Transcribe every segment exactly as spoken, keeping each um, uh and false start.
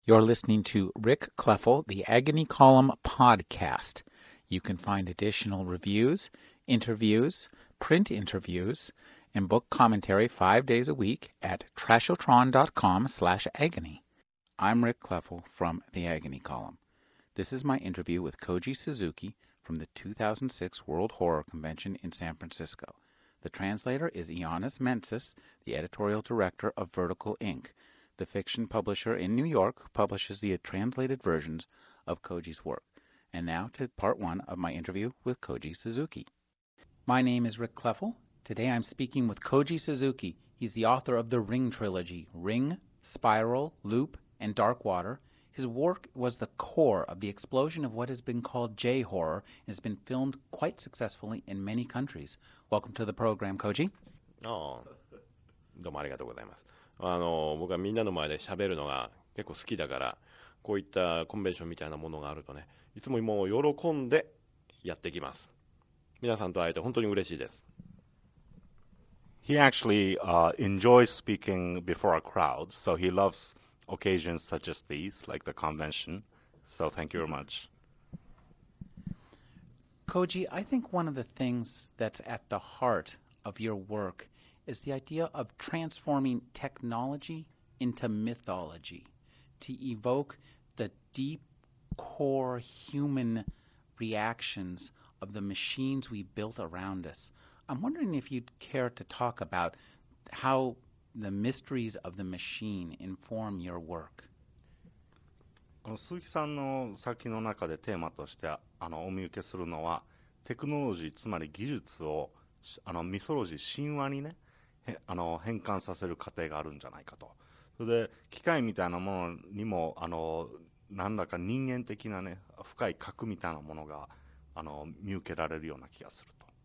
You're listening to Rick Kleffel, the Agony Column podcast. You can find additional reviews, interviews, print interviews, and book commentary five days a week at trashotron.com slash agony. I'm Rick Kleffel from the Agony Column. This is my interview with Koji Suzuki from the two thousand six World Horror Convention in San Francisco. The translator is Ioannis Mentsis, the editorial director of Vertical Incorporated. The fiction publisher in New York who publishes the translated versions of Koji's work. And now to part one of my interview with Koji Suzuki. My name is Rick Kleffel. Today I'm speaking with Koji Suzuki. He's the author of the Ring trilogy, Ring, Spiral, Loop, and Dark Water. His work was the core of the explosion of what has been called J-horror and has been filmed quite successfully in many countries. Welcome to the program, Koji. ああ、どうもありがとうございます。あの僕はみんなの前で喋るのが結構好きだから、こういったコンベンションみたいなものがあるとね、いつももう喜んでやってきます。皆さんと会えて本当に嬉しいです。 He actually uh, enjoys speaking before a crowd, so he loves occasions such as these, like the convention. So thank you very much. Koji, I think one of the things that's at the heart of your work is the idea of transforming technology into mythology, to evoke the deep core human reactions of the machines we built around us. I'm wondering if you'd care to talk about how the mysteries of the machine inform your work. あの鈴木さんの作品の中でテーマとしてあのお見受けするのはテクノロジー、つまり技術をあのミソロジー、神話にねへあの変換させる過程があるんじゃないかと。それで機械みたいなものにもあの何らか人間的なね深い核みたいなものがあの見受けられるような気がすると。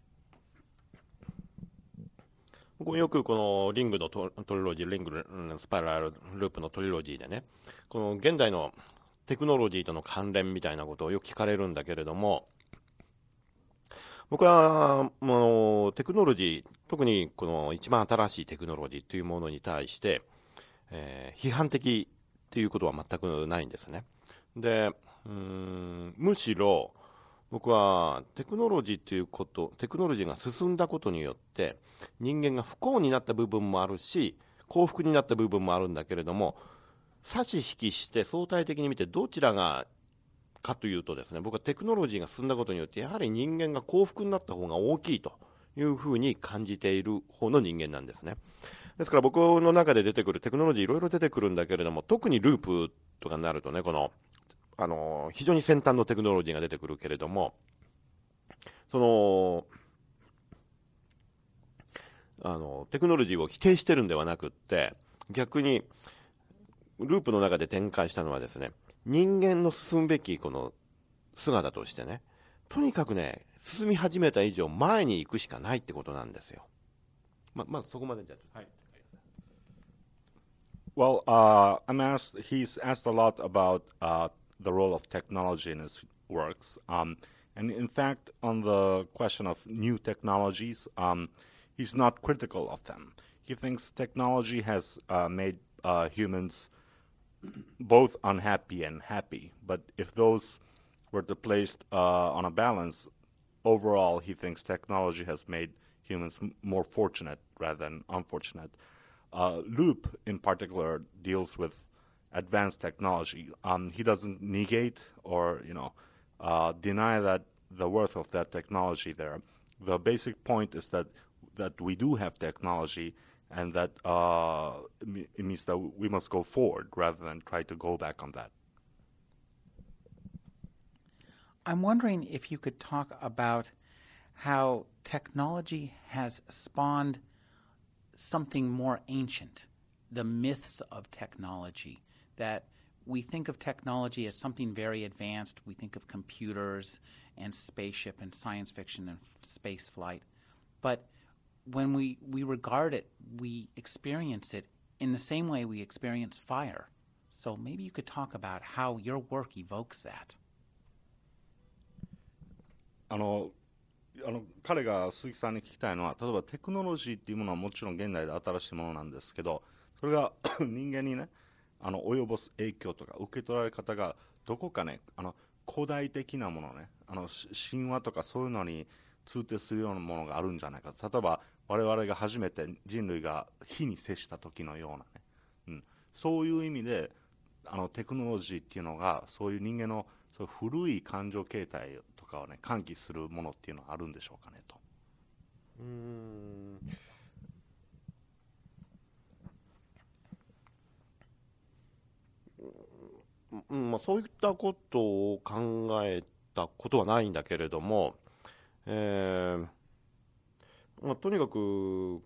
僕もよくこのリングのトリロジー、リング、スパイラルループのトリロジーでね、この現代のテクノロジーとの関連みたいなことをよく聞かれるんだけれども、僕はもうテクノロジー、特にこの一番新しいテクノロジーというものに対して、えー批判的っていうことは全くないんですね。で、うーんむしろ僕はテクノロジーということ、テクノロジーが進んだことによって人間が不幸になった部分もあるし、幸福になった部分もあるんだけれども、差し引きして相対的に見てどちらがかというとですね、僕はテクノロジーが進んだことによってやはり人間が幸福になった方が大きいというふうに感じている方の人間なんですね。ですから僕の中で出てくるテクノロジーいろいろ出てくるんだけれども、特にループとかになるとね、このあの非常に先端のテクノロジーが出てくるけれども、そのあのテクノロジーを否定してるんではなくって、逆にループの中で展開したのはですね、人間の進むべきこの姿としてね、とにかくね、進み始めた以上前に行くしかないってことなんですよ。ままずそこまでじゃあ、はい。 Well, uh, I'm asked. He's asked a lot about uh, the role of technology in his works, um, and in fact, on the question of new technologies, um, he's not critical of them. He thinks technology has uh, made uh, humans both unhappy and happy. But if those were to placed uh, on a balance, overall, he thinks technology has made humans m- more fortunate rather than unfortunate. Uh, Loop, in particular, deals with advanced technology. Um, he doesn't negate or you know uh, deny that the worth of that technology there. The basic point is that that we do have technology, and that uh, it means that we must go forward rather than try to go back on that. I'm wondering if you could talk about how technology has spawned something more ancient, the myths of technology, that we think of technology as something very advanced. We think of computers and spaceship and science fiction and space flight. But when we, we regard it, we experience it in the same way we experience fire. So maybe you could talk about how your work evokes that. あのあの彼が鈴木さんに聞きたいのは、例えばテクノロジーっていうものはもちろん現代で新しいものなんですけど、それが人間にねあの及ぼす影響とか受け取られ方がどこかね、あの古代的なものね、あの神話とかそういうのに通底するようなものがあるんじゃないか。例えば我々が初めて人類が火に接した時のようなね、うん、そういう意味であのテクノロジーっていうのがそういう人間のそういう古い感情形態とかをね喚起するものっていうのはあるんでしょうかねと。 うーんうんまあ、そういったことを考えたことはないんだけれども、えーまあ、とにかく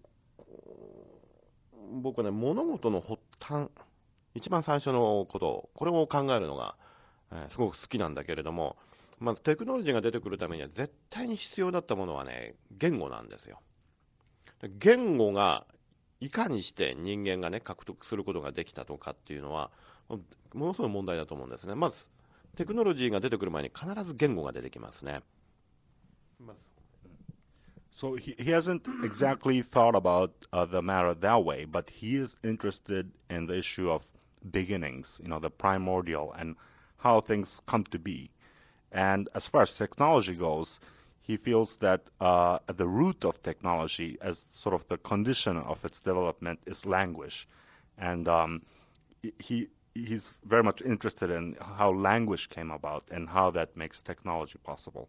僕はね、物事の発端、一番最初のこと、これを考えるのが、えーすごく好きなんだけれども、まずテクノロジーが出てくるためには絶対に必要だったものはね、言語なんですよ。言語がいかにして人間がね、獲得することができたとかっていうのは、ものすごい問題だと思うんですね。まず、テクノロジーが出てくる前に必ず言語が出てきますね。まず So he, he hasn't exactly thought about uh, the matter that way, but he is interested in the issue of beginnings, you know, the primordial and how things come to be. And as far as technology goes, he feels that uh, at the root of technology, as sort of the condition of its development, is language. And um, he he's very much interested in how language came about and how that makes technology possible.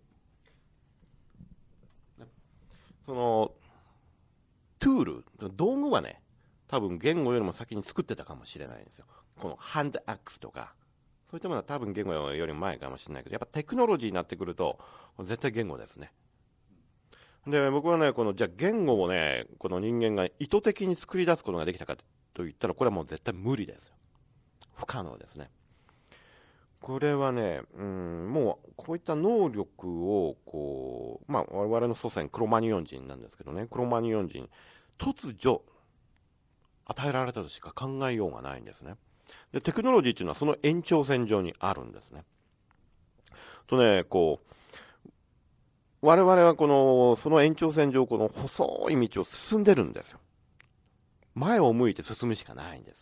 そのトゥール、道具はね、多分言語よりも先に作ってたかもしれないんですよ。このハンドアックスとか、そういったものは多分言語よりも前かもしれないけど、やっぱテクノロジーになってくると、絶対言語ですね。で、僕はね、この、じゃあ言語をね、この人間が意図的に作り出すことができたかと言ったら、これはもう絶対無理ですよ。不可能ですね。これはね、うん、もうこういった能力をこう、まあ、我々の祖先クロマニオン人なんですけどね、クロマニオン人突如与えられたとしか考えようがないんですね。でテクノロジーっていうのはその延長線上にあるんですね。とね、こう我々はこのその延長線上、この細い道を進んでるんですよ。前を向いて進むしかないんです。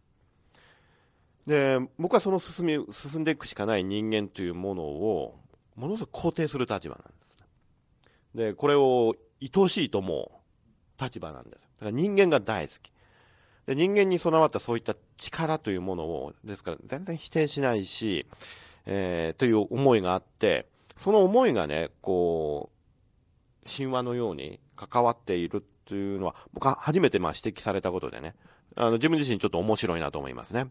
で僕はその進み進んでいくしかない人間というものをものすごく肯定する立場なんです。でこれを愛しいと思う立場なんです。だから人間が大好きで、人間に備わったそういった力というものをですから全然否定しないし、えー、という思いがあって、その思いがね、こう神話のように関わっているというのは僕は初めてまあ指摘されたことでね、あの自分自身ちょっと面白いなと思いますね。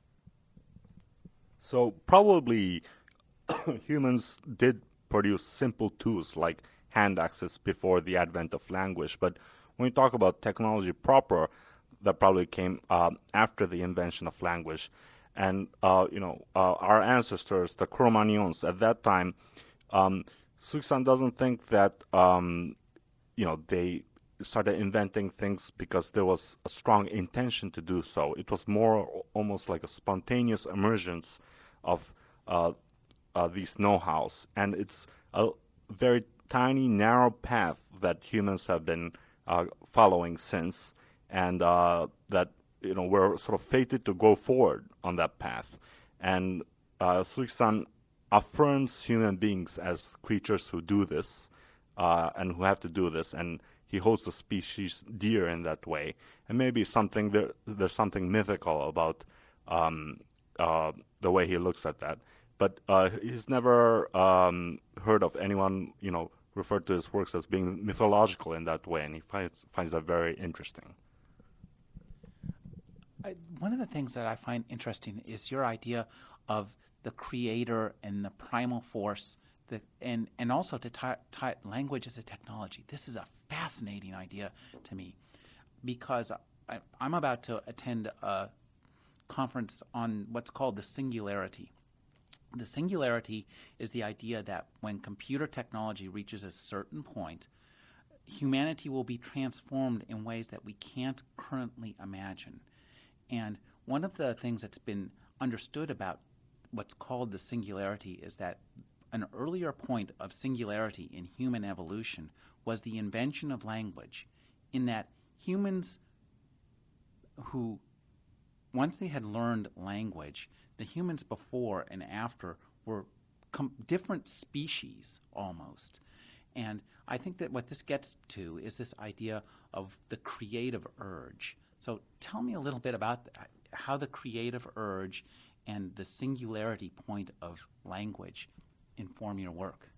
So probably humans did produce simple tools like hand axes before the advent of language, but when we talk about technology proper, that probably came uh, after the invention of language. And uh, you know, uh, our ancestors, the Cro-Magnons, at that time, um, Suki-san doesn't think that um, you know they started inventing things because there was a strong intention to do so. It was more almost like a spontaneous emergence of uh, uh, these know-hows, and it's a very tiny, narrow path that humans have been uh, following since, and uh, that you know we're sort of fated to go forward on that path. And uh, Suzuki-san affirms human beings as creatures who do this uh, and who have to do this, and he holds the species dear in that way. And maybe something there, there's something mythical about um, uh, the way he looks at that. But uh, he's never um, heard of anyone, you know, referred to his works as being mythological in that way, and he finds finds that very interesting. I, one of the things that I find interesting is your idea of the creator and the primal force, the, and, and also to tie, tie language as a technology. This is a fascinating idea to me because I, I'm about to attend a conference on what's called the singularity. The singularity is the idea that when computer technology reaches a certain point, humanity will be transformed in ways that we can't currently imagine. And one of the things that's been understood about what's called the singularity is that an earlier point of singularity in human evolution was the invention of language, in that humans who once they had learned language, the humans before and after were com- different species almost. And I think that what this gets to is this idea of the creative urge. So tell me a little bit about th- how the creative urge and the singularity point of language inform your work.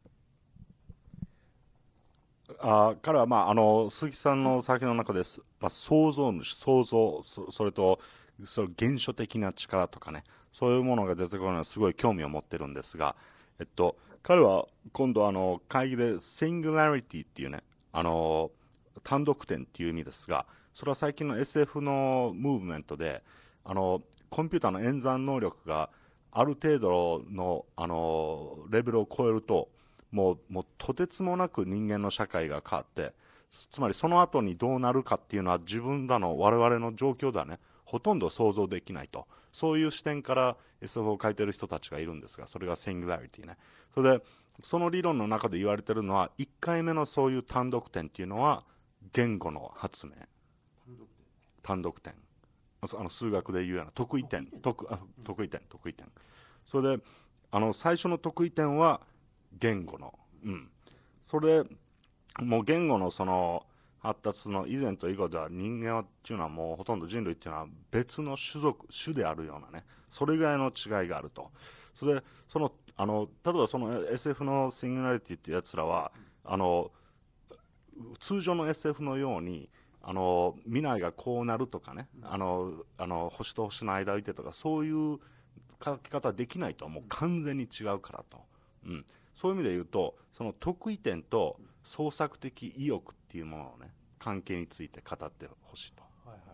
あ彼は、まあ、あの鈴木さんの作品の中で、まあ、創造主、創造、そそれとその原初的な力とかね、そういうものが出てくるのはすごい興味を持ってるんですが、えっと、彼は今度あの会議で Singularity っていうね、あの単独点っていう意味ですが、それは最近の エスエフ のムーブメントで、あのコンピューターの演算能力がある程度のあのレベルを超えると、もう、もうとてつもなく人間の社会が変わって、つまりその後にどうなるかっていうのは自分らの我々の状況ではね、ほとんど想像できないと。そういう視点から エスエフ を書いてる人たちがいるんですが、それが Singularity ね。それで、その理論の中で言われてるのは、いっかいめのそういう単独点っていうのは、言語の発明。単独点。あの数学で言うような得意点。得あ得意点、得意点。それで、あの最初の得意点は、言語の、うん、それもう言語のその発達の以前と以後では人間っていうのはもうほとんど人類っていうのは別の種族種であるようなね、それぐらいの違いがあると。それでそのあの例えばその エスエフ のシンギュラリティっていうやつらはあの通常の エスエフ のようにあの未来がこうなるとかね、あのあの星と星の間をいてとかそういう書き方はできないと。もう完全に違うからと。うん、そういう意味で言うと、その得意点と創作的意欲っていうもののね、関係について語ってほしいと。 はいはいはい、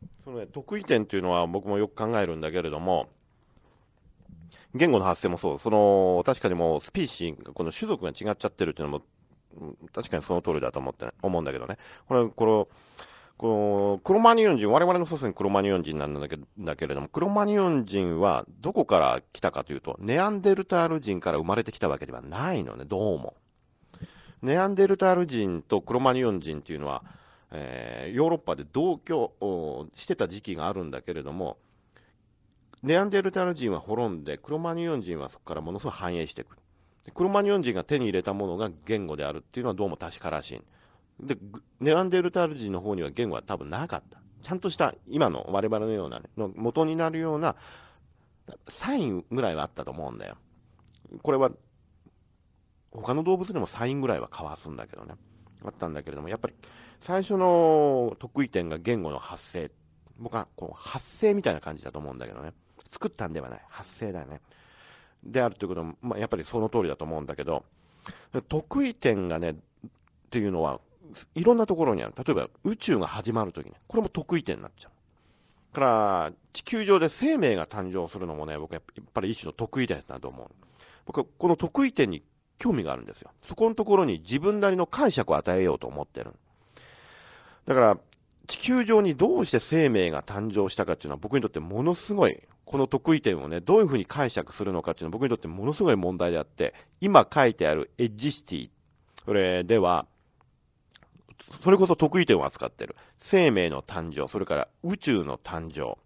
そのね、得意点っていうのは僕もよく考えるんだけれども、言語の発生もそう、その確かにもうスピーシー、この種族が違っちゃってるっていうのも、確かにその通りだと思って、ね、思うんだけどね、これ、このこのクロマニオン人、我々の祖先クロマニオン人なんだけだけれども、クロマニオン人はどこから来たかというと、ネアンデルタール人から生まれてきたわけではないのね、どうも。ネアンデルタール人とクロマニオン人っていうのは、えー、ヨーロッパで同居してた時期があるんだけれども、ネアンデルタール人は滅んで、クロマニオン人はそこからものすごい繁栄してくる。クロマニオン人が手に入れたものが言語であるっていうのはどうも確からしい。で、ネアンデルタール人の方には言語は多分なかった。ちゃんとした今の我々のような、ね、の元になるようなサインぐらいはあったと思うんだよ。これは他の動物でもサインぐらいは交わすんだけどね。あったんだけれども、やっぱり最初の得意点が言語の発生。僕はこう発生みたいな感じだと思うんだけどね。作ったんではない。発生だよね。であるということも、まあ、やっぱりその通りだと思うんだけど、得意点がね、っていうのはいろんなところにある。例えば宇宙が始まるときね、これも得意点になっちゃう。から地球上で生命が誕生するのもね、僕はやっぱり一種の得意点だと思う。僕はこの得意点に興味があるんですよ。そこのところに自分なりの解釈を与えようと思ってる。だから地球上にどうして生命が誕生したかっていうのは僕にとってものすごい、この得意点をね、どういうふうに解釈するのかっていうのは僕にとってものすごい問題であって、今書いてあるエッジシティ、これではそれこそ得意点を扱っている。生命の誕生、それから宇宙の誕生。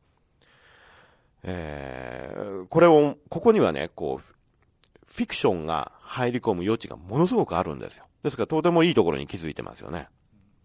えー、これを、ここにはね、こう、フィクションが入り込む余地がものすごくあるんですよ。ですから、とてもいいところに気づいてますよね。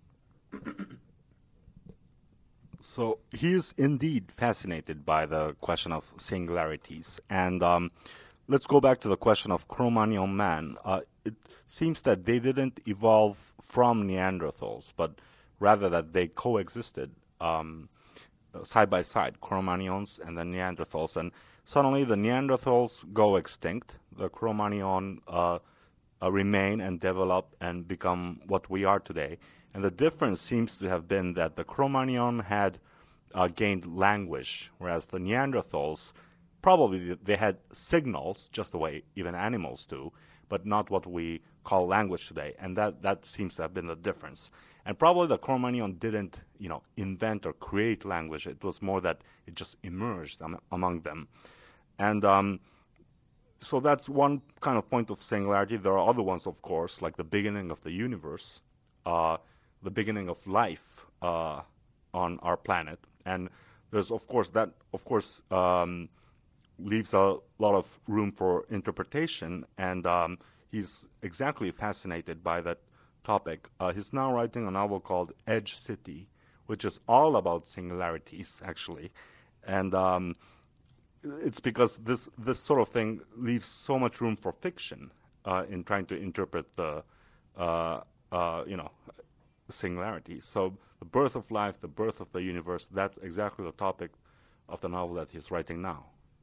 So he is indeed fascinated by the question of singularities. And um, let's go back to the question of Cro-Magnon man. Uh, it seems that they didn't evolve from Neanderthals, but rather that they coexisted um, side by side, Cro-Magnons and the Neanderthals. And suddenly the Neanderthals go extinct. The Cro-Magnon uh, uh, remain and develop and become what we are today. And the difference seems to have been that the Cro-Magnon had uh, gained language, whereas the Neanderthals probably they had signals, just the way even animals do, but not what we call language today. And that, that seems to have been the difference. And probably the Cro-Magnon didn't, you know, invent or create language. It was more that it just emerged um, among them. And um, so that's one kind of point of singularity. There are other ones, of course, like the beginning of the universe, uh, the beginning of life uh, on our planet. And there's of course that of course um, leaves a lot of room for interpretation, and um, he's exactly fascinated by that topic. Uh, he's now writing a novel called Edge City, which is all about singularities, actually, and um, it's because this this sort of thing leaves so much room for fiction uh, in trying to interpret the uh, uh, you know singularity. So the birth of life, the birth of the universe, that's exactly the topic of the novel that he's writing now.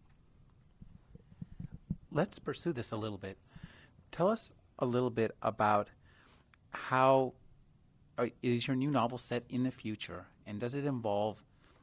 Let's pursue this a little bit. Tell us a little bit about how uh, is your new novel set in the future, and does it involve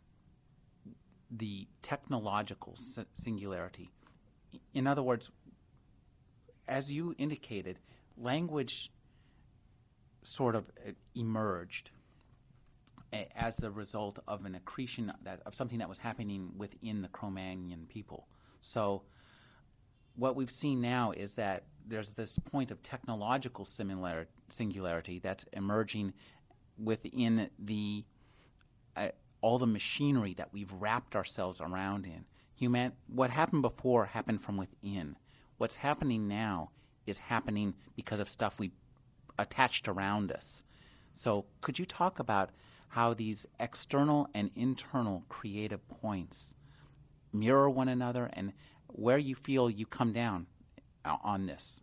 the technological s- singularity? In other words, as you indicated, language sort of uh, emerged a- as a result of an accretion that, of something that was happening within the Cro-Magnon people. So what we've seen now is that there's this point of technological similar, singularity that's emerging within the uh, all the machinery that we've wrapped ourselves around in. Human, what happened before happened from within. What's happening now is happening because of stuff we attached around us. So could you talk about how these external and internal creative points mirror one another, and where you feel you come down uh, on this?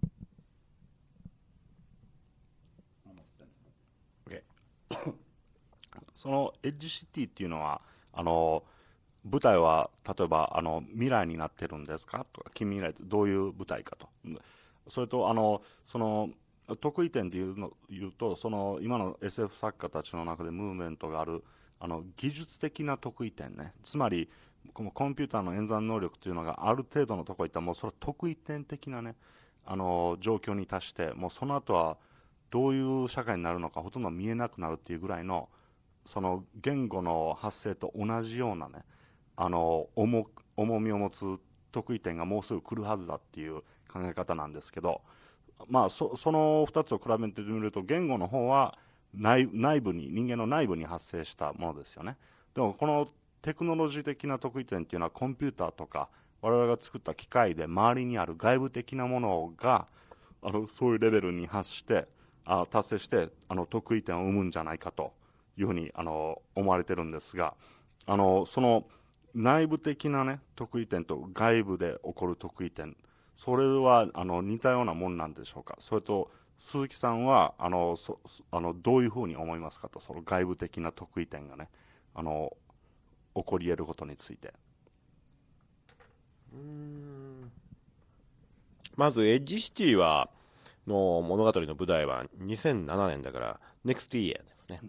Okay. そのエッジシティっていうのはあの舞台は例えばあの未来になってるんですかとか近未来ってどういう舞台かと、それとあのその得意点で言うの言うとその今の エスエフ 作家たちの中でムーブメントがあるあの技術的な得意点ね、つまりこのコンピューターの演算能力というのがある程度のところいったらもうそれは得意点的なねあの状況に達してもうその後はどういう社会になるのかほとんど見えなくなるっていうぐらいのその言語の発生と同じようなねあの 重, 重みを持つ得意点がもうすぐ来るはずだっていう考え方なんですけど、まあ そ, そのふたつを比べてみると言語の方は 内, 内部に人間の内部に発生したものですよね。でもこのテクノロジー的な得意点っていうのはコンピューターとか我々が作った機械で周りにある外部的なものがあのそういうレベルに達してあ達成してあの得意点を生むんじゃないかというふうにあの思われてるんですが、あのその内部的なね得意点と外部で起こる得意点、それはあの似たようなもんなんでしょうか。それと鈴木さんはあのそあのどういうふうに思いますかと、その外部的な得意点がねあの起こり得ることについて。 うーんまずエッジシティはの物語の舞台はにせんななねんだから Next Year ですね。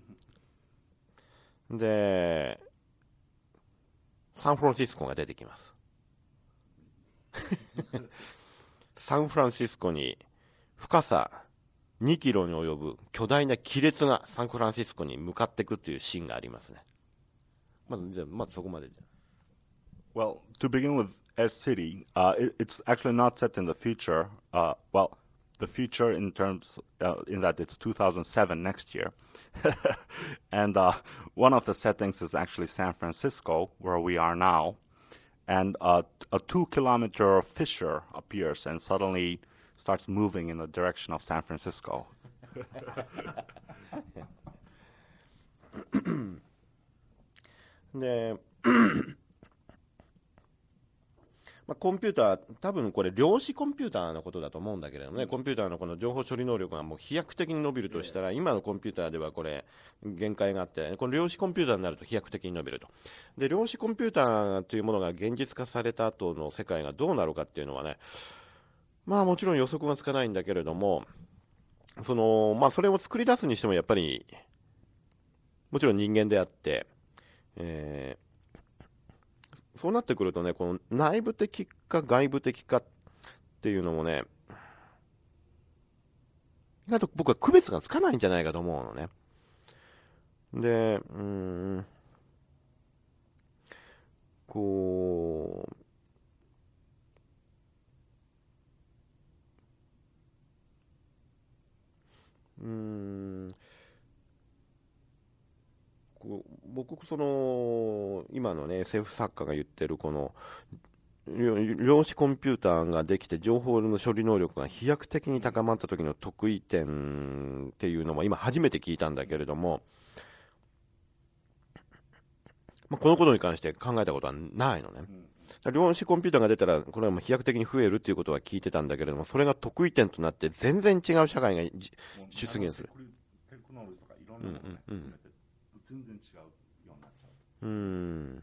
でサンフランシスコが出てきますサンフランシスコに深さにキロに及ぶ巨大な亀裂がサンフランシスコに向かっていくっていうシーンがありますね。まずじゃあまずそこまでじゃ。 Well, to begin with, S City, uh, it, it's actually not set in the future. Uh, well, the future in terms uh, in that it's two thousand seven next year, and uh, one of the settings is actually San Francisco, where we are now, and uh, a two-kilometer fissure appears and suddenly starts moving in the direction of San Francisco. でまあ、コンピューター、多分これ量子コンピューターのことだと思うんだけれどもね、コンピューターのこの情報処理能力がもう飛躍的に伸びるとしたら、今のコンピューターではこれ限界があって、この量子コンピューターになると飛躍的に伸びると。で量子コンピューターというものが現実化された後の世界がどうなるかっていうのはね、まあもちろん予測がつかないんだけれども、そのまあそれを作り出すにしてもやっぱりもちろん人間であって、えーそうなってくるとね、この内部的か外部的かっていうのもね、意外と僕は区別がつかないんじゃないかと思うのね。で、うーん、こう、うーん、こう僕その今のね エスエフ 作家が言ってるこの量子コンピューターができて情報の処理能力が飛躍的に高まった時の得意点っていうのも今初めて聞いたんだけれども、まあ、このことに関して考えたことはないのね。量子コンピューターが出たらこれはもう飛躍的に増えるっていうことは聞いてたんだけれども、それが得意点となって全然違う社会が出現する。 テクノロジーとかいろんなものを含めて全然違うようになっちゃう。 うん。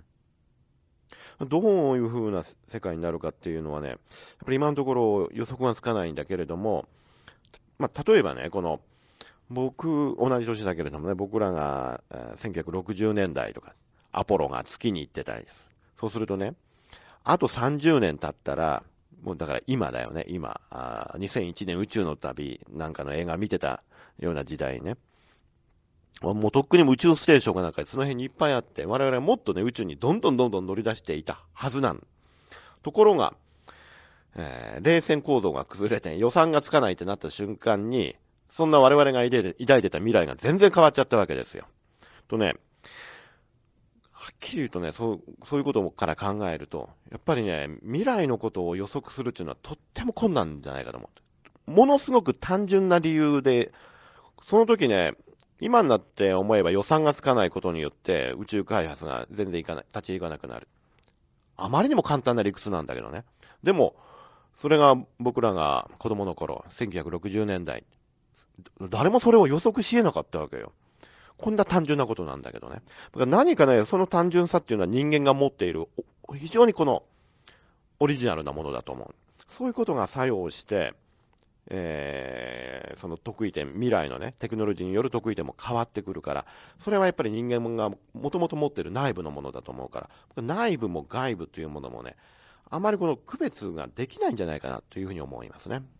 どういう風な世界になるかっていうのはね、やっぱり今のところ予測がつかないんだけれども、まあ、例えばね、この僕、同じ年だけれどもね、僕らがせんきゅうひゃくろくじゅうねんだいとか、アポロが月に行ってたりです。そうするとね、あとさんじゅうねん経ったら、もうだから今だよね、今、あにせんいちねん宇宙の旅なんかの映画見てたような時代ね、もうとっくに宇宙ステーションがなんかその辺にいっぱいあって、我々はもっとね、宇宙にどんどんどんどん乗り出していたはずなん。ところが、えー、冷戦構造が崩れて予算がつかないってなった瞬間に、そんな我々が抱いて抱いてた未来が全然変わっちゃったわけですよ。とね、はっきり言うとね、そう、そういうことから考えると、やっぱりね、未来のことを予測するっていうのはとっても困難じゃないかと思う。ものすごく単純な理由で、その時ね、今になって思えば予算がつかないことによって宇宙開発が全然いかない、立ち行かなくなる。あまりにも簡単な理屈なんだけどね。でも、それが僕らが子供の頃、せんきゅうひゃくろくじゅうねんだい、誰もそれを予測し得なかったわけよ。こんな単純なことなんだけどね。だから何かね、その単純さっていうのは人間が持っている、非常にこのオリジナルなものだと思う。そういうことが作用して、えー、その得意点、未来のね、テクノロジーによる得意点も変わってくるから、それはやっぱり人間がもともと持っている内部のものだと思うから、内部も外部というものもね、あまりこの区別ができないんじゃないかなというふうに思いますね。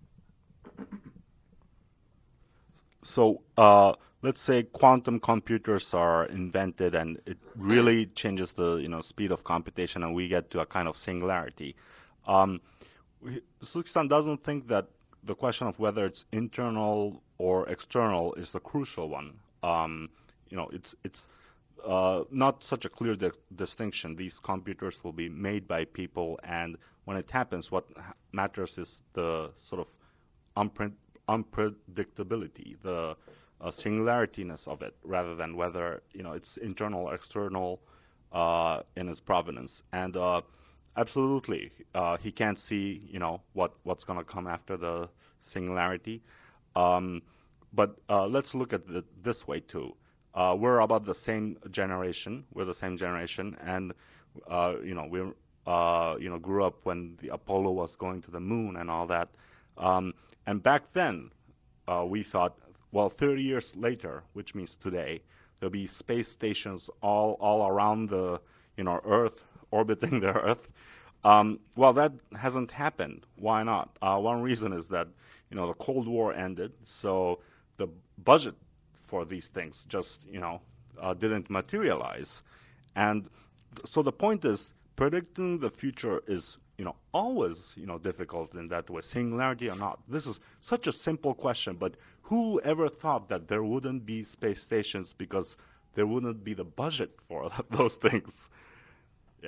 So, uh, let's say quantum computers are invented and it really changes the you know speed of computation and we get to a kind of singularity. Um, Suzuki-san doesn't think that the question of whether it's internal or external is the crucial one. Um, you know, it's it's uh, not such a clear di- distinction. These computers will be made by people, and when it happens, what ha- matters is the sort of unpre- unpredictability, the uh, singularityness of it, rather than whether you know it's internal or external uh, in its provenance. And uh, absolutely, uh, he can't see you know what what's going to come after the singularity. Um, but uh, let's look at it this way too. Uh, we're about the same generation. We're the same generation, and uh, you know we uh, you know grew up when the Apollo was going to the moon and all that. Um, and back then, uh, we thought, well, thirty years later, which means today, there'll be space stations all all around the you know Earth, orbiting the Earth. Um, well, that hasn't happened. Why not? Uh, one reason is that you know the Cold War ended, so the budget for these things just you know uh, didn't materialize, and th- so the point is predicting the future is you know always you know difficult in that way, singularity or not. This is such a simple question, but who ever thought that there wouldn't be space stations because there wouldn't be the budget for those things? Yeah.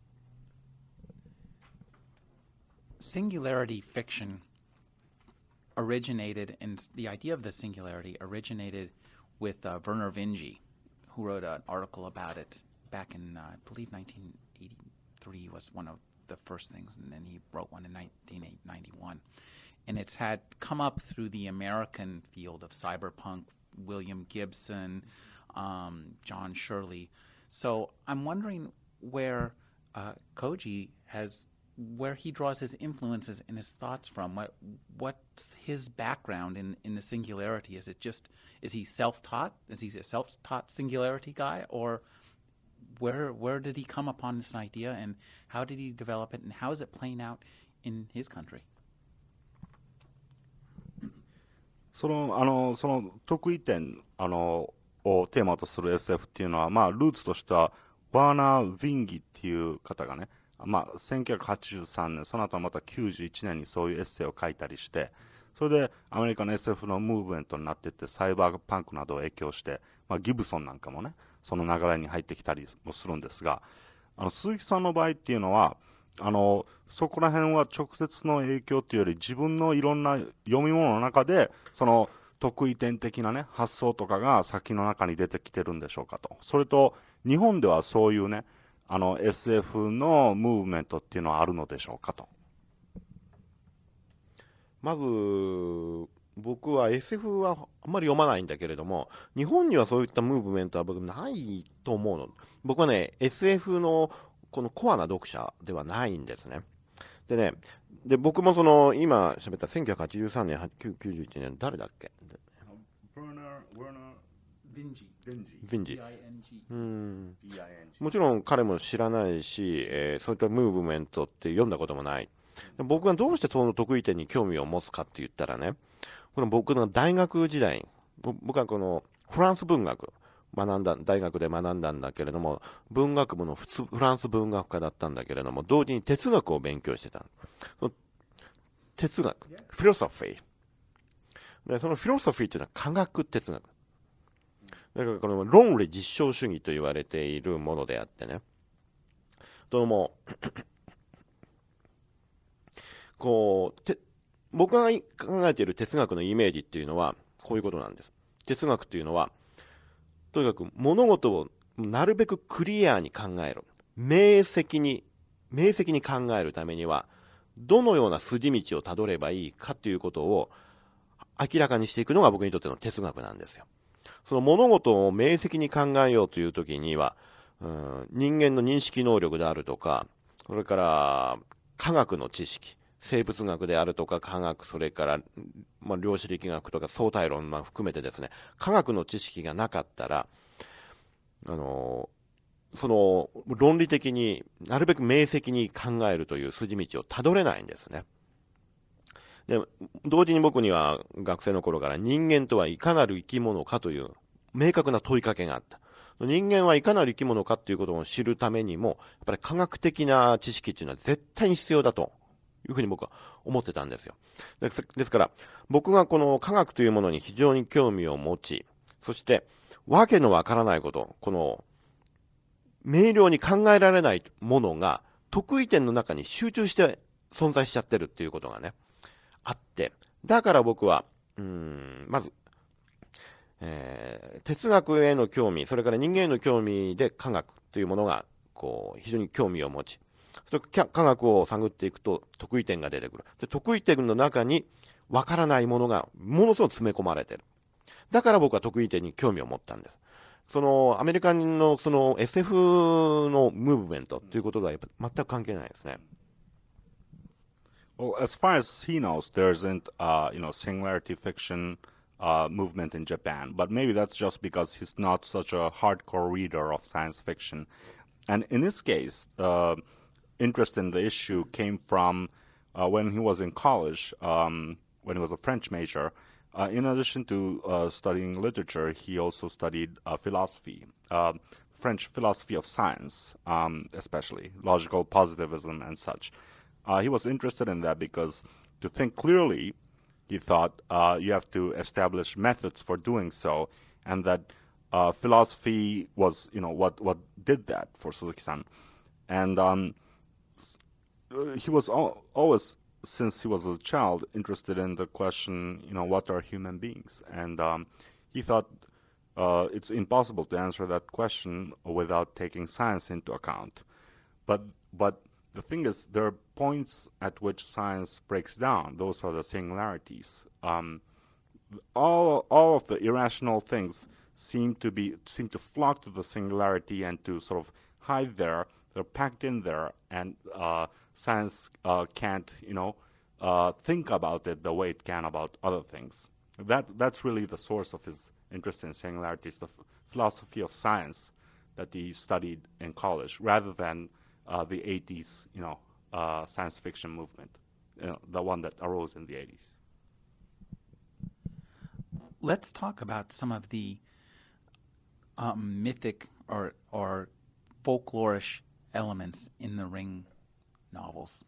Singularity fiction originated, and the idea of the singularity originated with uh, Werner Vinge, who wrote an article about it back in, uh, I believe, nineteen eighty-three was one of the first things, and then he wrote one in nineteen ninety-one. And it's had come up through the American field of cyberpunk, William Gibson, um, John Shirley. So I'm wondering where uh, Koji has, where he draws his influences and his thoughts from. What what's his background in in the singularity? Is it just, is he self-taught? Is he a self-taught singularity guy, or where where did he come upon this idea, and how did he develop it, and how is it playing out in his country? そのあのその得意点あのをテーマとする エスエフ っていうのは、まあ、ルーツとしてはワーナー・ヴィンギっていう方がね、まあ、せんきゅうひゃくはちじゅうさんねん、その後またきゅうじゅういちねんにそういうエッセイを書いたりして、それでアメリカの エスエフ のムーブメントになっていって、サイバーパンクなどを影響して、まあ、ギブソンなんかもね、 その流れに入ってきたりもするんですが、あの鈴木さんの場合っていうのは、あのそこら辺は直接の影響っていうより、自分のいろんな読み物の中でその得意点的なね発想とかが先の中に出てきてるんでしょうかと。それと日本ではそういうね、あの エスエフ のムーブメントっていうのはあるのでしょうかと。 まず僕は エスエフ はあんまり読まないんだけれども、日本にはそういったムーブメントは僕ないと思うの。僕はね エスエフ のこのコアな読者ではないんですね。でね、で僕もその今喋ったせんきゅうひゃくはちじゅうさんねん、きゅうじゅういちねん、誰だっけ？ヴィンジ。うん。もちろん彼も知らないし、えーそういったムーブメントって読んだこともない。僕がどうしてその得意点に興味を持つかって言ったらね、この僕の大学時代、僕はこのフランス文学学んだ、大学で学んだんだけれども、文学部の普通フランス文学科だったんだけれども、同時に哲学を勉強してた。その哲学、フィロソフィー。で、そのフィロソフィーっていうのは科学哲学。だからこの論理実証主義と言われているものであってね。どうも、こう、て僕が考えている哲学のイメージっていうのは、こういうことなんです。哲学っていうのは、とにかく物事をなるべくクリアに考える。明晰に、明晰に考えるためには、どのような筋道をたどればいいかということを明らかにしていくのが僕にとっての哲学なんですよ。その物事を明晰に考えようというときには、うん、人間の認識能力であるとか、それから科学の知識、生物学であるとか科学、それから、まあ、量子力学とか相対論、まあ、含めてですね、科学の知識がなかったら、あのその論理的になるべく明晰に考えるという筋道をたどれないんですね。で、同時に僕には学生の頃から人間とはいかなる生き物かという明確な問いかけがあった。人間はいかなる生き物かということを知るためにも、やっぱり科学的な知識っていうのは絶対に必要だというふうに僕は思ってたんですよ。ですですから、僕がこの科学というものに非常に興味を持ち、そして、わけのわからないこと、この、明瞭に考えられないものが、得意点の中に集中して存在しちゃってるっていうことがね、あって、だから僕は、うーん、まず、えー、哲学への興味、それから人間への興味で科学というものが、こう、非常に興味を持ち、それ科学を探っていくと得意点が出てくる。で、得意点の中にわからないものがものすごく詰め込まれている。だから僕は得意点に興味を持ったんです。その、アメリカのその エスエフ のムーブメントということとはやっぱ全く関係ないですね。 Well, as far as he knows, there isn't, uh, you know, singularity fiction uh, movement in Japan. But maybe that's just because he's not such a hardcore reader of science fiction. And in his case, uh, interest in the issue came from uh, when he was in college, um, when he was a French major. Uh, in addition to uh, studying literature, he also studied uh, philosophy, uh, French philosophy of science, um, especially logical positivism and such. Uh, he was interested in that because to think clearly, he thought uh, you have to establish methods for doing so, and that uh, philosophy was, you know, what what did that for Suzuki-san. And um, he was al- always, since he was a child, interested in the question, you know, what are human beings? And um, he thought uh, it's impossible to answer that question without taking science into account. But but the thing is, there are points at which science breaks down. Those are the singularities. Um, all all of the irrational things seem to be seem to flock to the singularity and to sort of hide there. They're packed in there, and uh, science uh, can't, you know, uh, think about it the way it can about other things. That that's really the source of his interest in singularities, the f- philosophy of science that he studied in college, rather than uh, the eighties, you know, uh, science fiction movement, you know, the one that arose in the eighties. Let's talk about some of the um, mythic or or folklorish elements in the Ring novels.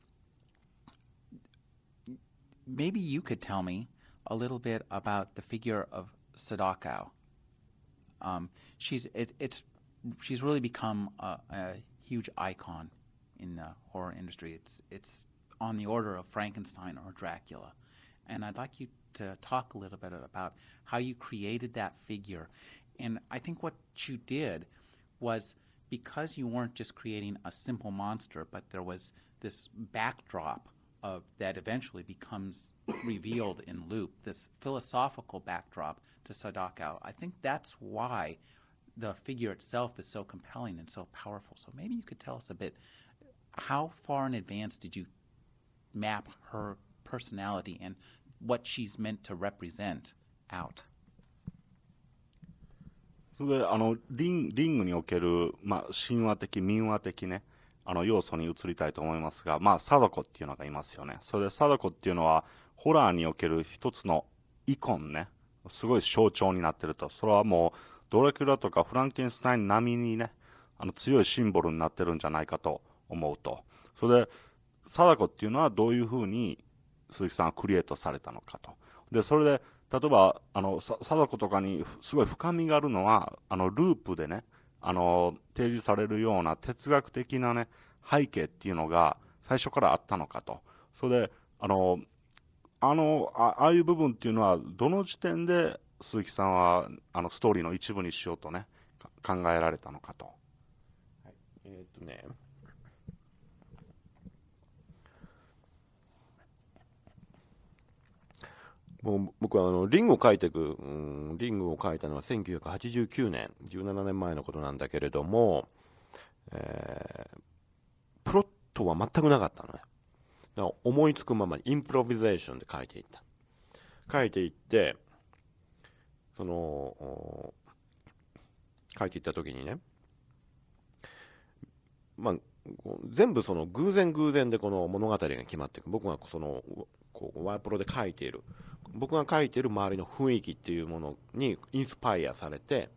Maybe you could tell me a little bit about the figure of Sadako. Um, she's it, it's she's really become a, a huge icon in the horror industry. It's it's on the order of Frankenstein or Dracula. And I'd like you to talk a little bit about how you created that figure. And I think what you did was, because you weren't just creating a simple monster, but there was this backdrop of that eventually becomes revealed in Loop, this philosophical backdrop to Sadako. I think that's why the figure itself is so compelling and so powerful. So maybe you could tell us a bit, how far in advance did you map her personality and what she's meant to represent out? それであのリンリングにおける、まあ、神話的民話的ねあの要素に移りたいと思いますが、まあ、貞子っていうのがいますよね。それで貞子っていうのはホラーにおける一つのイコンね、すごい象徴になってると。それはもうドラキュラとかフランケンスタイン並みにね、あの強いシンボルになってるんじゃないかと思うと。それで貞子っていうのはどういうふうに鈴木さんはクリエイトされたのかと。でそれで例えばあの貞子とかにすごい深みがあるのは、あのループでね、あの提示されるような哲学的なね背景っていうのが最初からあったのかと。それであのあの あ, ああいう部分っていうのはどの時点で鈴木さんはあのストーリーの一部にしようとね考えられたのかと。 はい、えー、っとねもう僕はあのリングを描いていく、うん、リングを描いたのはせんきゅうひゃくはちじゅうきゅうねん、じゅうななねんまえのことなんだけれども、えー、プロットは全くなかったのね。だから思いつくままにインプロビゼーションで描いていった描いていってその描いていった時にね、まあ全部その偶然偶然でこの物語が決まっていく。僕がそのこうワープロで書いている僕が書いている周りの雰囲気っていうものにインスパイアされて、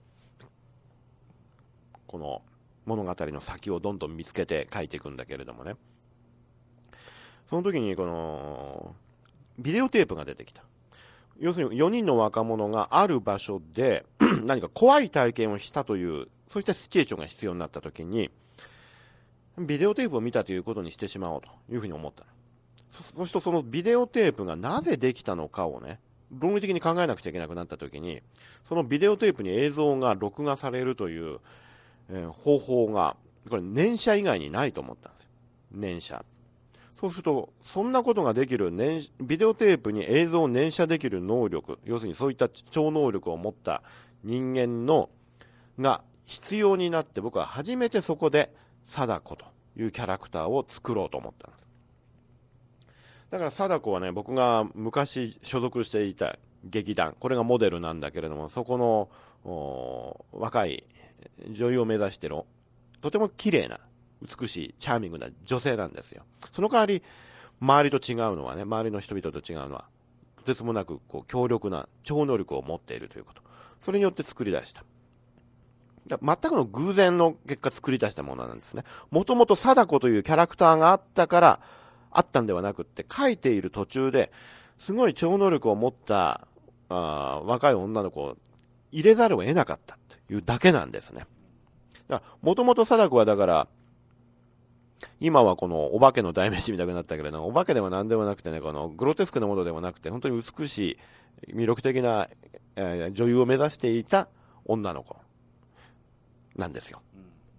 この物語の先をどんどん見つけて書いていくんだけれどもね、その時にこのビデオテープが出てきた。要するによにんの若者がある場所で何か怖い体験をしたという、そういったシチュエーションが必要になった時にビデオテープを見たということにしてしまおうというふうに思った。そそうするとそのビデオテープがなぜできたのかをね、論理的に考えなくちゃいけなくなったときに、そのビデオテープに映像が録画されるという、えー、方法がこれ念写以外にないと思ったんですよ。念写。そうするとそんなことができる念ビデオテープに映像を念写できる能力、要するにそういった超能力を持った人間のが必要になって、僕は初めてそこで貞子というキャラクターを作ろうと思ったんです。だから貞子はね、僕が昔所属していた劇団、これがモデルなんだけれども、そこの若い女優を目指しているとても綺麗な美しいチャーミングな女性なんですよ。その代わり周りと違うのはね、周りの人々と違うのはとてつもなくこう強力な超能力を持っているということ、それによって作り出した、全くの偶然の結果作り出したものなんですね。もともと貞子というキャラクターがあったからあったんではなくって、書いている途中ですごい超能力を持ったあ若い女の子を入れざるを得なかったというだけなんですね。もともと貞子はだから今はこのお化けの代名詞みたいになったけれども、お化けでも何でもなくてね、このグロテスクなものでもなくて本当に美しい魅力的な、えー、女優を目指していた女の子なんですよ。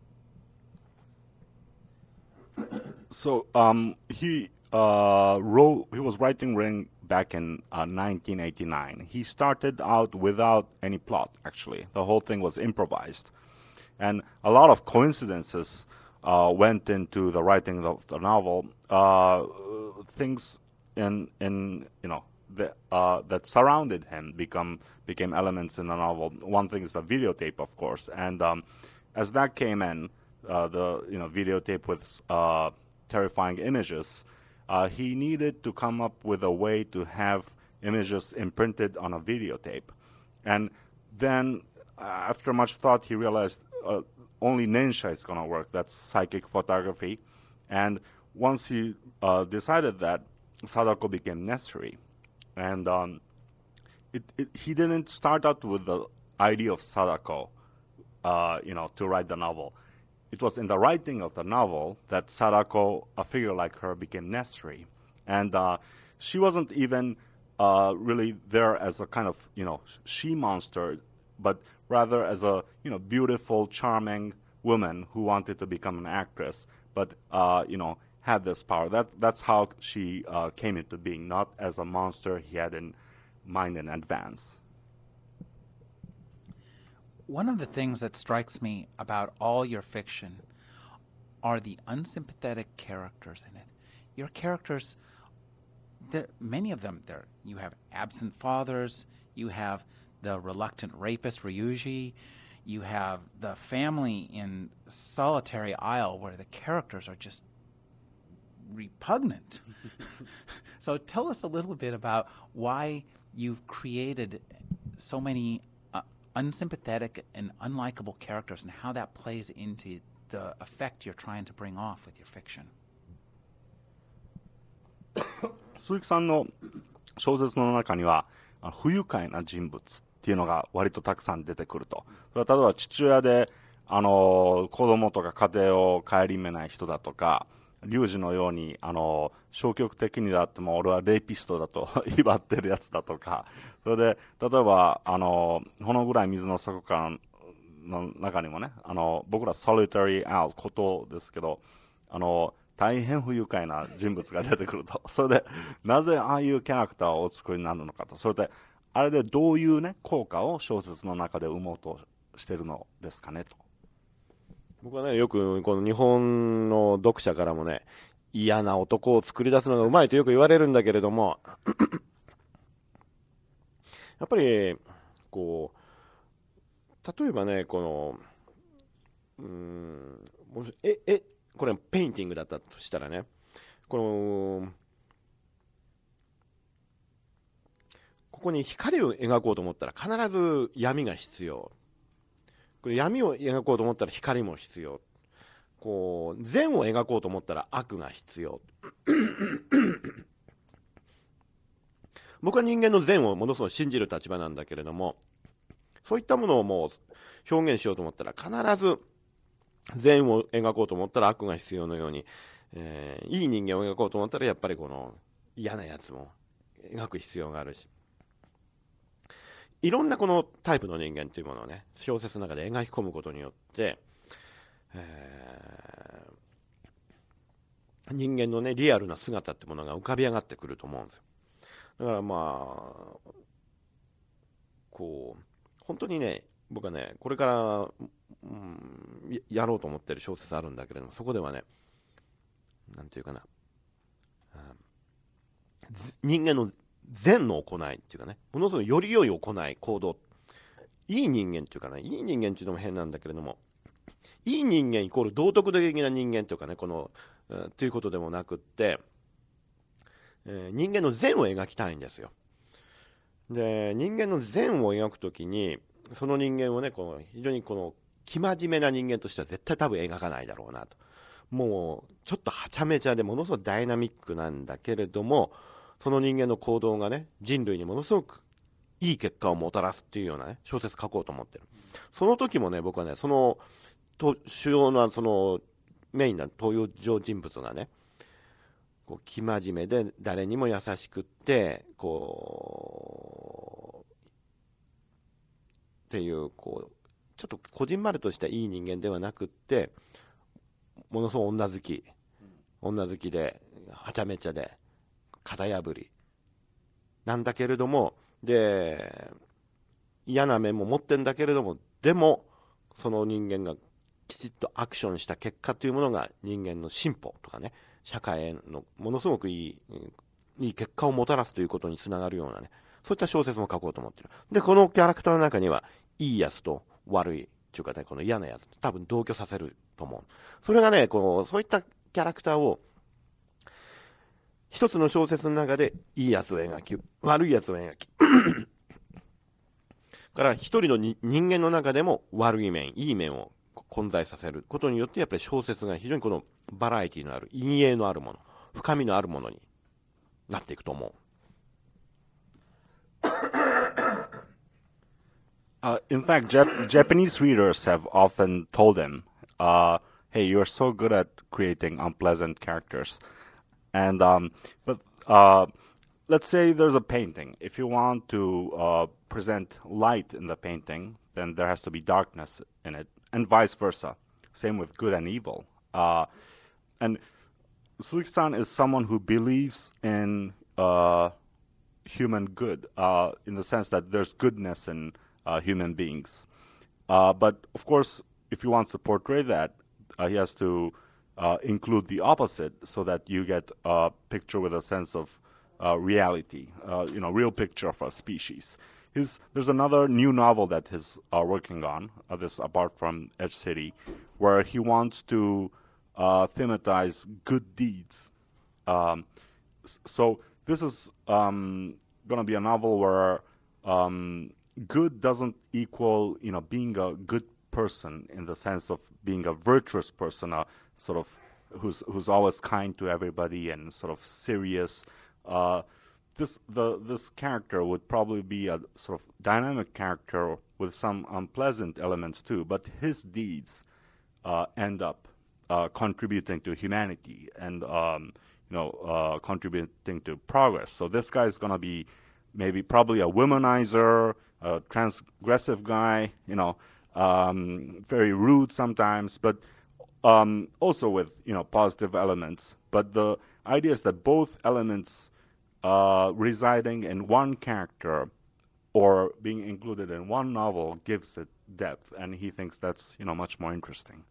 So um, he uh, wrote. He was writing Ring back in uh, nineteen eighty-nine. He started out without any plot. Actually, the whole thing was improvised, and a lot of coincidences uh, went into the writing of the novel. Uh, things in in you know the, uh, that surrounded him become became elements in the novel. One thing is the videotape, of course, and um, as that came in, uh, the you know videotape with uh, terrifying images, uh, he needed to come up with a way to have images imprinted on a videotape. And then, uh, after much thought, he realized uh, only Nensha is going to work. That's psychic photography. And once he uh, decided that, Sadako became necessary. And um, it, it, he didn't start out with the idea of Sadako uh, you know, to write the novel. It was in the writing of the novel that Sadako, a figure like her, became necessary. And uh, she wasn't even uh, really there as a kind of, you know, she monster, but rather as a, you know, beautiful, charming woman who wanted to become an actress, but, uh, you know, had this power. That, that's how she uh, came into being, not as a monster he had in mind in advance. One of the things that strikes me about all your fiction are the unsympathetic characters in it. Your characters, many of them, there you have absent fathers, you have the reluctant rapist Ryuji, you have the family in Solitary Isle where the characters are just repugnant. So tell us a little bit about why you've created so many uh, unsympathetic and unlikable characters and how that plays into the effect you're trying to bring off with your fiction. 鈴木さんの小説の中には不愉快な人物っていうのが割とたくさん出てくると。それは例えば父親であの子供とか家庭を顧みない人だとか、龍二のようにあの消極的にだっても俺はレイピストだと威張ってるやつだとか、それで例えばあのほの暗い水の底からの中にもね、あの僕らソリタリーアウトことですけど、あの大変不愉快な人物が出てくると。それでなぜああいうキャラクターをお作りになるのかと。それであれでどういうね効果を小説の中で生もうとしてるのですかねと。 僕はね、よくこの日本の読者からもね、嫌な男を作り出すのがうまいとよく言われるんだけれどもやっぱりこう例えばね、このうーんええこれペインティングだったとしたらね、このここに光を描こうと思ったら必ず闇が必要。これ闇を描こうと思ったら光も必要。こう善を描こうと思ったら悪が必要。僕は人間の善をものすごい信じる立場なんだけれども、そういったものをもう表現しようと思ったら必ず善を描こうと思ったら悪が必要のように、えー、いい人間を描こうと思ったらやっぱりこの嫌なやつも描く必要があるし、いろんなこのタイプの人間というものをね、小説の中で描き込むことによって、えー、人間のねリアルな姿ってものが浮かび上がってくると思うんですよ。だからまあこう本当にね、僕はねこれから、うん、やろうと思ってる小説あるんだけれども、そこではね、なんていうかな、人間の善の行いっていうかね、ものすごいより良い行い行動、いい人間っていうかね、いい人間っていうのも変なんだけれども、いい人間イコール道徳的な人間というかね、この、えー、ということでもなくって、えー、人間の善を描きたいんですよ。で、人間の善を描くときに、その人間をね、この非常にこの生真面目な人間としては絶対多分描かないだろうなと。もうちょっとはちゃめちゃでものすごくダイナミックなんだけれども、その人間の行動がね、人類にものすごくいい結果をもたらすっていうようなね、小説書こうと思ってる。その時もね、僕はね、そのと主要なそのメインな登場人物がね、こう生真面目で誰にも優しくってこうっていうこうちょっとこじんまりとしたいい人間ではなくって、ものすごい女好き、女好きではちゃめちゃで型破りなんだけれども、で嫌な面も持ってんだけれども、でもその人間がきちっとアクションした結果というものが人間の進歩とかね、社会へのものすごくいい、いい結果をもたらすということにつながるようなね、そういった小説も書こうと思ってる。でこのキャラクターの中にはいいやつと悪いっていうかね、この嫌なやつ多分同居させると思う。それがね、こうそういったキャラクターを一つの小説の中でいいやつを描き、悪いやつを描きから一人の人間の中でも悪い面、いい面を混在させることによって、やっぱり小説が非常にこのバラエティのある、陰影のあるもの、深みのあるものになっていくと思う。 Uh, in fact, Jap- Japanese readers have often told him, uh, "Hey, you're so good at creating unpleasant characters." And um, but uh, let's say there's a painting. If you want to uh, present light in the painting, then there has to be darkness in it, and vice versa. Same with good and evil. Uh, and Suzuki-san is someone who believes in uh, human good, uh, in the sense that there's goodness in uh, human beings. Uh, but of course, if he wants to portray that, uh, he has to uh, include the opposite, so that you get a picture with a sense of uh, reality, uh, you know, real picture of a species. His, there's another new novel that he's uh, working on, uh, this apart from Edge City, where he wants to uh, thematize good deeds. Um, so this is um, going to be a novel where um, good doesn't equal, you know, being a good person in the sense of being a virtuous person, a sort of who's who's always kind to everybody and sort of serious. Uh, this the this character would probably be a sort of dynamic character with some unpleasant elements too, but his deeds uh, end up uh, contributing to humanity and um, you know uh, contributing to progress. So this guy is gonna be maybe probably a womanizer, a transgressive guy, you know, um, very rude sometimes, but um, also with you know positive elements. But the idea is that both elements uh, residing in one character or being included in one novel gives it depth, and he thinks that's you know much more interesting.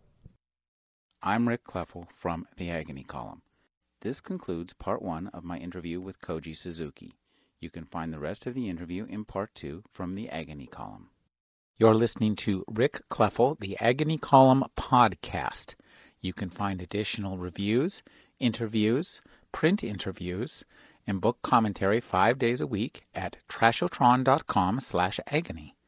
I'm Rick Kleffel from The Agony Column. This concludes part one of my interview with Koji Suzuki. You can find the rest of the interview in part two from The Agony Column. You're listening to Rick Kleffel, The Agony Column podcast. You can find additional reviews, interviews, print interviews, and book commentary five days a week at trashotron.com slash agony.